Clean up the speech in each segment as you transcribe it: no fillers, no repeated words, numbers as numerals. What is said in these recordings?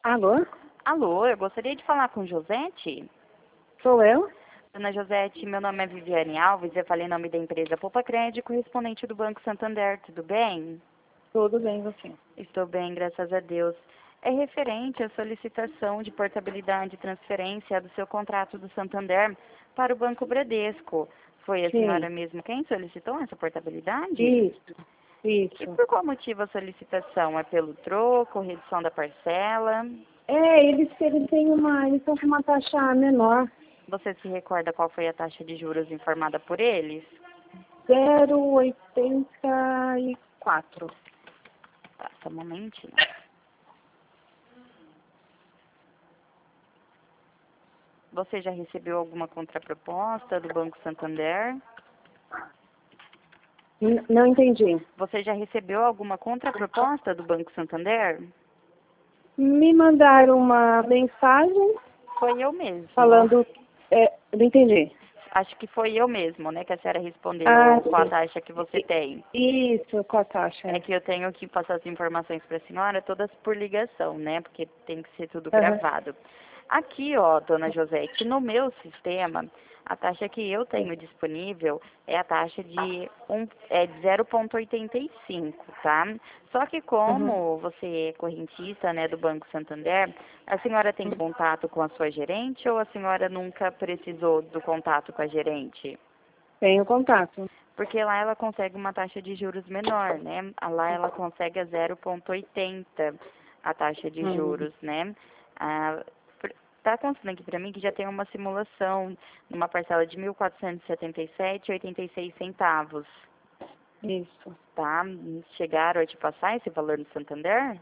Alô? Alô, eu gostaria de falar com Josete. Sou eu? Dona Josete, meu nome é Viviane Alves, eu falei em nome da empresa Poupa Crédito, correspondente do Banco Santander, tudo bem? Tudo bem, você? Estou bem, graças a Deus. É referente à solicitação de portabilidade e transferência do seu contrato do Santander para o Banco Bradesco. Foi a Sim. senhora mesmo quem solicitou essa portabilidade? Isso, E isso. por qual motivo a solicitação? É pelo troco, redução da parcela? Eles estão com uma taxa menor, Você se recorda qual foi a taxa de juros informada por eles? 0,84. Tá, só um momentinho. Você já recebeu alguma contraproposta do Banco Santander? Não entendi. Você já recebeu alguma contraproposta do Banco Santander? Me mandaram uma mensagem Foi eu mesmo. falando. Não entendi. Acho que foi eu mesmo, né, que a senhora Ah, respondeu com a sim. taxa que você tem. Isso, com a taxa. É que eu tenho que passar as informações para a senhora todas por ligação, né, porque tem que ser tudo Aham. gravado. Aqui, ó, dona Josete, no meu sistema, a taxa que eu tenho disponível é a taxa de 0,85, tá? Só que Uhum. como você é correntista, né, do Banco Santander, a senhora tem contato com a sua gerente ou a senhora nunca precisou do contato com a gerente? Tenho contato. Porque lá ela consegue uma taxa de juros menor, né? Lá ela consegue a 0,80 a taxa de Hum. juros, né? Ah, tá constando aqui para mim que já tem uma simulação numa parcela de 1.477,86 centavos, Isso. tá? Chegaram a te passar esse valor no Santander?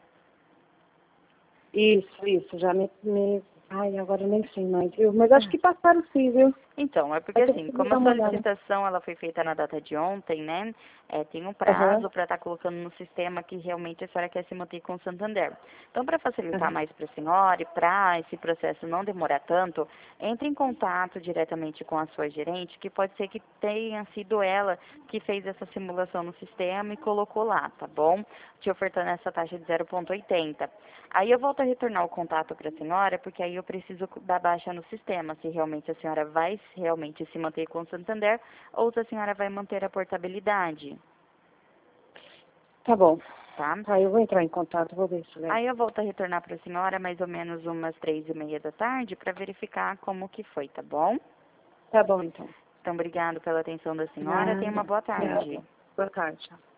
Isso. Ai, agora eu nem sei mais, viu? Mas acho que passaram sim, viu? Então, é porque Vai ter assim, que como dar a uma olhada. solicitação ela foi feita na data de ontem, né? Tem um Aham. prazo para estar colocando no sistema que realmente a senhora quer se manter com o Santander. Então, para facilitar Aham. mais para a senhora e para esse processo não demorar tanto, entre em contato diretamente com a sua gerente, que pode ser que tenha sido ela que fez essa simulação no sistema e colocou lá, tá bom? Te ofertando essa taxa de 0,80. Aí eu volto a retornar o contato para a senhora, porque aí eu preciso dar baixa no sistema, se realmente a senhora vai realmente se manter com o Santander ou se a senhora vai manter a portabilidade, Tá bom. tá? Tá, eu vou entrar em contato, vou ver se vai. Aí eu volto a retornar para a senhora mais ou menos umas 3:30 da tarde para verificar como que foi, tá bom? Tá bom, então. Então, obrigado pela atenção da senhora. Tenha uma Nada. boa tarde. Nada. Boa tarde.